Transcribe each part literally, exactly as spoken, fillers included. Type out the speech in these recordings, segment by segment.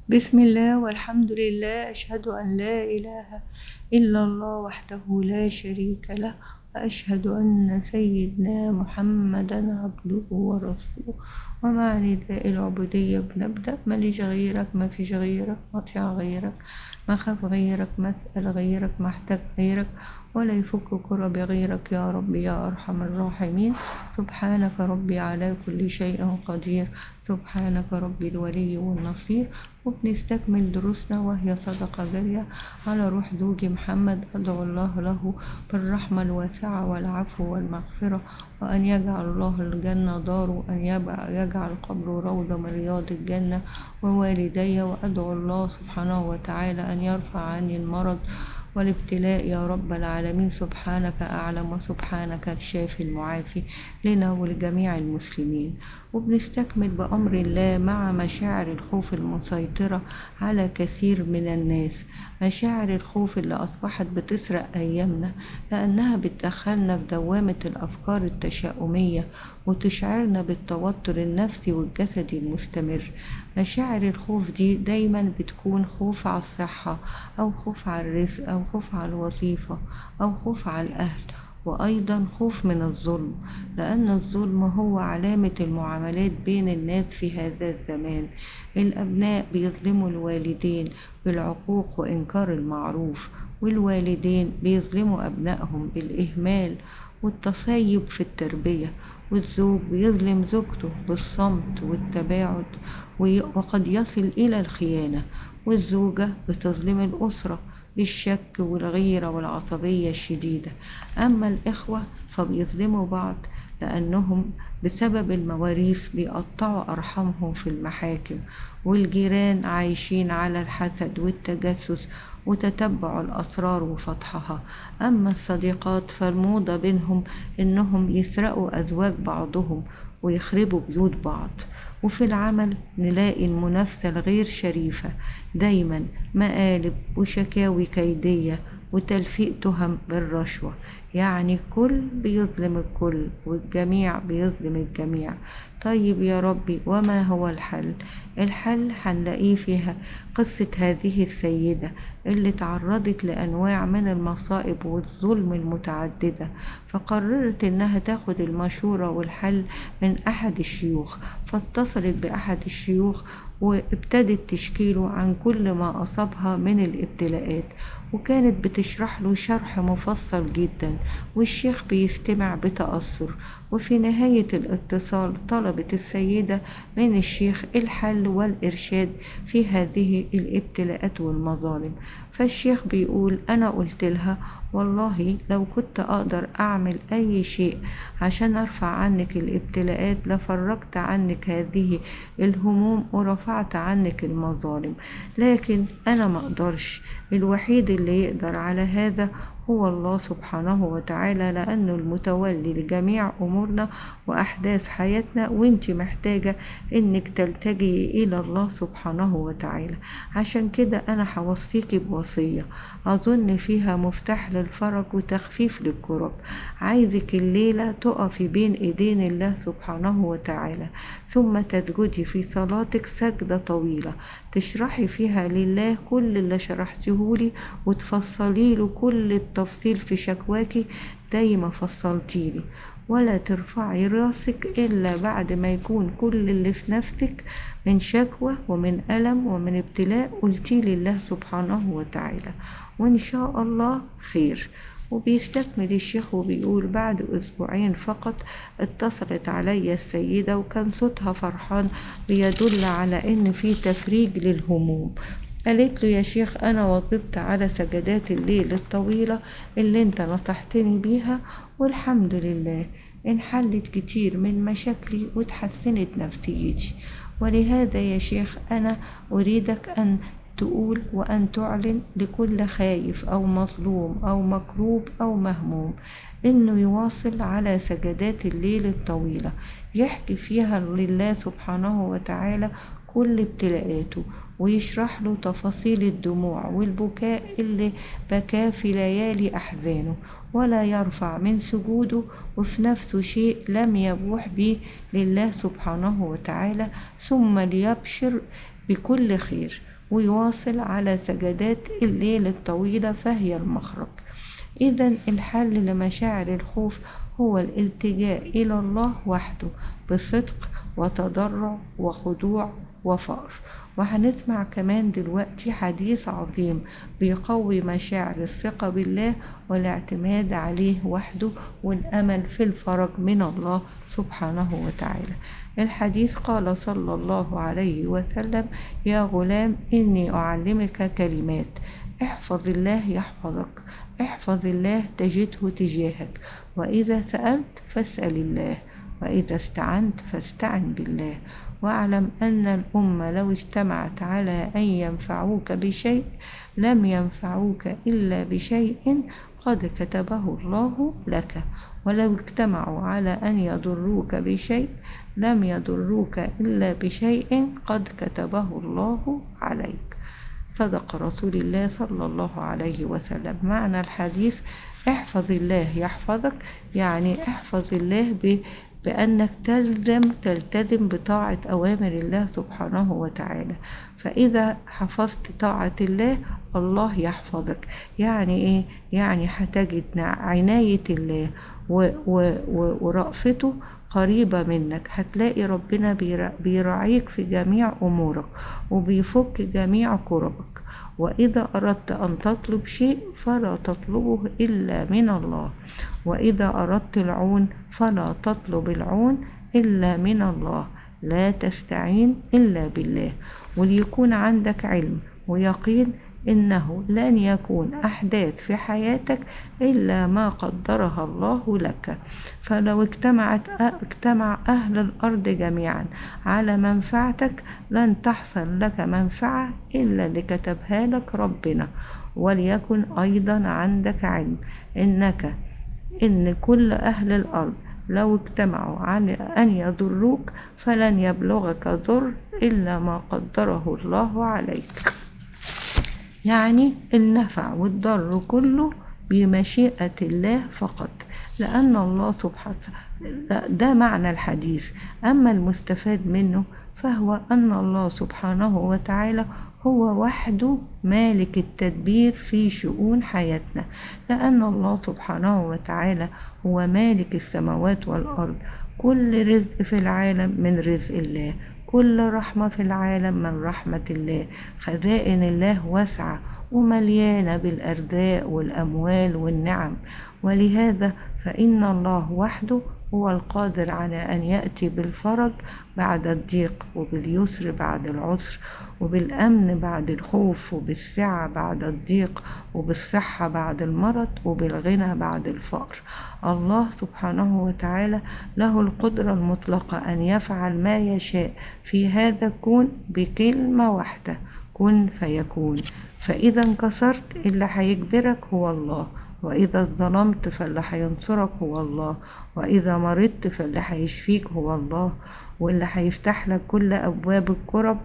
بسم الله والحمد لله، أشهد أن لا إله إلا الله وحده لا شريك له، وأشهد أن سيدنا محمدا عبده ورسوله. ومع نداء العبودية بنبدأ: ماليش غيرك، ما فيش غيرك، مطيع غيرك، ما خاف غيرك، مسأل غيرك، محتاج غيرك، ولا يفك كرب غيرك يا رب يا أرحم الراحمين. سبحانك ربي على كل شيء قدير، سبحانك ربي الولي والنصير. وبنستكمل دروسنا وهي صدقة جارية على روح زوجي محمد. أدعو الله له بالرحمة الواسعة والعفو والمغفرة، وأن يجعل الله الجنة داره، أن يجعل قبره روضة من رياض الجنة، ووالدي. وأدعو الله سبحانه وتعالى أن يرفع عني المرض والابتلاء يا رب العالمين. سبحانك أعلم، وسبحانك الشافي المعافي لنا ولجميع المسلمين. وبنستكمل بأمر الله مع مشاعر الخوف المسيطرة على كثير من الناس. مشاعر الخوف اللي أصبحت بتسرق أيامنا، لأنها بتدخلنا في دوامة الأفكار التشاؤمية، وتشعرنا بالتوتر النفسي والجسدي المستمر. مشاعر الخوف دي دايما بتكون خوف على الصحة، أو خوف على الرزق، أو خوف على الوظيفة، أو خوف على الأهل، وأيضا خوف من الظلم، لأن الظلم هو علامة المعاملات بين الناس في هذا الزمان. الأبناء بيظلموا الوالدين بالعقوق وإنكار المعروف، والوالدين بيظلموا أبنائهم بالإهمال والتصيب في التربية، والزوج بيظلم زوجته بالصمت والتباعد وقد يصل إلى الخيانة، والزوجة بتظلم الأسرة بالشك والغيرة والعصبية الشديدة. أما الإخوة فبيظلموا بعض لأنهم بسبب المواريث بيقطعوا أرحامهم في المحاكم، والجيران عايشين على الحسد والتجسس وتتبع الأسرار وفتحها. أما الصديقات فالموضة بينهم إنهم يسرقوا أزواج بعضهم ويخربوا بيوت بعض. وفي العمل نلاقي المنافسة الغير شريفة دايما مقالب وشكاوي كيدية وتلفيق تهم بالرشوة، يعني الكل بيظلم الكل والجميع بيظلم الجميع. طيب يا ربي، وما هو الحل؟ الحل هنلاقيه فيها قصة هذه السيدة اللي تعرضت لأنواع من المصائب والظلم المتعددة، فقررت إنها تاخد المشورة والحل من أحد الشيوخ. فاتصلت بأحد الشيوخ وابتدت تشكيله عن كل ما أصابها من الابتلاءات، وكانت بتشرح له شرح مفصل جدا، والشيخ بيستمع بتأثر. وفي نهاية الاتصال طلبت السيدة من الشيخ الحل والإرشاد في هذه الابتلاءات والمظالم. فالشيخ بيقول: أنا قلت لها والله لو كنت أقدر أعمل أي شيء عشان أرفع عنك الابتلاءات لفرجت عنك هذه الهموم ورفعت عنك المظالم، لكن أنا ما أقدرش. الوحيد اللي يقدر على هذا هو الله سبحانه وتعالى، لأنه المتولي لجميع أمورنا وأحداث حياتنا، وانت محتاجة انك تلتجي إلى الله سبحانه وتعالى. عشان كده أنا هوصيكي بوصية أظن فيها مفتاح للفرج وتخفيف للكرب. عايزك الليلة تقفي بين إيدين الله سبحانه وتعالى، ثم تسجدي في صلاتك سجدة طويلة تشرحي فيها لله كل اللي شرحتهولي، وتفصلي له كل التفصيل في شكواكي زي ما فصلتيلي، ولا ترفعي راسك إلا بعد ما يكون كل اللي في نفسك من شكوى ومن ألم ومن ابتلاء قلتي لله سبحانه وتعالى، وإن شاء الله خير. وبيستكمل الشيخ وبيقول: بعد أسبوعين فقط اتصلت علي السيدة وكان صوتها فرحان بيدل على إن في تفريج للهموم. قالت له: يا شيخ، أنا واظبت على سجدات الليل الطويلة اللي انت نصحتني بيها، والحمد لله انحلت كتير من مشاكلي وتحسنت نفسيتي. ولهذا يا شيخ أنا أريدك أن تقول وأن تعلن لكل خايف أو مظلوم أو مكروب أو مهموم إنه يواصل على سجدات الليل الطويلة، يحكي فيها لله سبحانه وتعالى كل ابتلاءاته، ويشرح له تفاصيل الدموع والبكاء اللي بكاه في ليالي أحزانه، ولا يرفع من سجوده وفي نفسه شيء لم يبوح به لله سبحانه وتعالى، ثم ليبشر بكل خير. ويواصل على سجدات الليل الطويلة فهي المخرج. إذا الحل لمشاعر الخوف هو الالتجاء إلى الله وحده بصدق وتضرع وخضوع وفقر. وهنسمع كمان دلوقتي حديث عظيم بيقوي مشاعر الثقة بالله والاعتماد عليه وحده والأمل في الفرج من الله سبحانه وتعالى. الحديث قال صلى الله عليه وسلم: يا غلام إني أعلمك كلمات، احفظ الله يحفظك، احفظ الله تجده تجاهك، وإذا سألت فاسأل الله، وإذا استعنت فاستعن بالله، واعلم أن الأمة لو اجتمعت على أن ينفعوك بشيء لم ينفعوك إلا بشيء قد كتبه الله لك، ولو اجتمعوا على أن يضروك بشيء لم يضروك إلا بشيء قد كتبه الله عليك. صدق رسول الله صلى الله عليه وسلم. معنى الحديث: احفظ الله يحفظك، يعني احفظ الله ب بأنك تلزم تلتزم بطاعة أوامر الله سبحانه وتعالى. فإذا حفظت طاعة الله الله يحفظك. يعني إيه؟ يعني هتجد عناية الله ورأفته قريبة منك، هتلاقي ربنا بيراعيك في جميع أمورك وبيفك جميع كربك. وإذا أردت أن تطلب شيء فلا تطلبه إلا من الله، وإذا أردت العون فلا تطلب العون إلا من الله، لا تستعين إلا بالله. وليكون عندك علم ويقين إنه لن يكون أحداث في حياتك إلا ما قدرها الله لك. فلو اجتمعت اجتمع أهل الأرض جميعا على منفعتك لن تحصل لك منفعة إلا اللي كتبها لك ربنا. وليكن أيضا عندك علم إنك إن كل أهل الأرض لو اجتمعوا على أن يضروك فلن يبلغك ضر إلا ما قدره الله عليك. يعني النفع والضر كله بمشيئة الله فقط، لأن الله سبحانه. ده معنى الحديث. أما المستفاد منه فهو أن الله سبحانه وتعالى هو وحده مالك التدبير في شؤون حياتنا، لأن الله سبحانه وتعالى هو مالك السماوات والأرض. كل رزق في العالم من رزق الله، كل رحمة في العالم من رحمة الله. خزائن الله واسعة ومليانة بالأرزاق والأموال والنعم، ولهذا فإن الله وحده هو القادر على أن يأتي بالفرج بعد الضيق، وباليسر بعد العسر، وبالأمن بعد الخوف، وبالسعة بعد الضيق، وبالصحة بعد المرض، وبالغنى بعد الفقر. الله سبحانه وتعالى له القدرة المطلقة أن يفعل ما يشاء في هذا الكون بكلمة واحدة: كن فيكون. فإذا انكسرت اللي هيجبرك هو الله، وإذا ظلمت فاللي هينصرك هو الله، وإذا مرضت فاللي هيشفيك هو الله، واللي هيفتح لك كل أبواب الكرب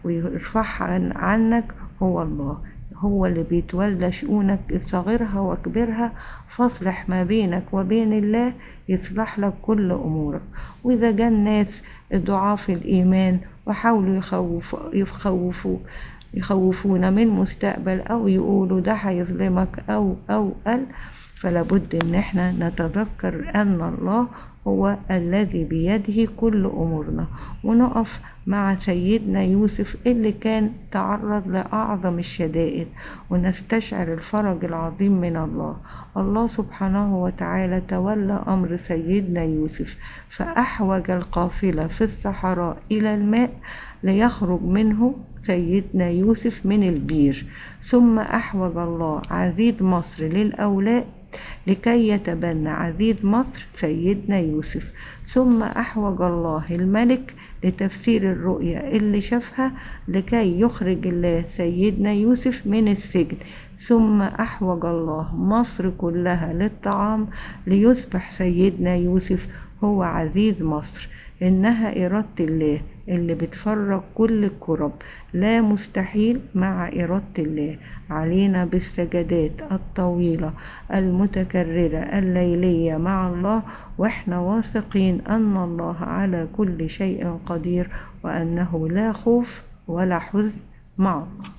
ويرفعها عنك هو الله. هو اللي بيتولى شؤونك صغيرها وكبرها، فاصلح ما بينك وبين الله يصلح لك كل أمورك. وإذا جاء الناس ضعاف الإيمان وحاولوا يخوف يخوفوا يخوفونا من مستقبل أو يقولوا ده هيظلمك أو أو قال، فلابد إن احنا نتذكر أن الله هو الذي بيده كل أمورنا، ونقف مع سيدنا يوسف اللي كان تعرض لأعظم الشدائد، ونستشعر الفرج العظيم من الله. الله سبحانه وتعالى تولى أمر سيدنا يوسف، فأحوج القافلة في الصحراء إلى الماء ليخرج منه سيدنا يوسف من البير، ثم أحوج الله عزيز مصر للأولاد لكي يتبنى عزيز مصر سيدنا يوسف، ثم أحوج الله الملك لتفسير الرؤيا اللي شافها لكي يخرج الله سيدنا يوسف من السجن، ثم أحوج الله مصر كلها للطعام ليصبح سيدنا يوسف هو عزيز مصر. إنها إرادة الله اللي بتفرق كل الكرب، لا مستحيل مع إرادة الله. علينا بالسجدات الطويلة المتكررة الليلية مع الله، وإحنا واثقين أن الله على كل شيء قدير، وأنه لا خوف ولا حزن مع الله.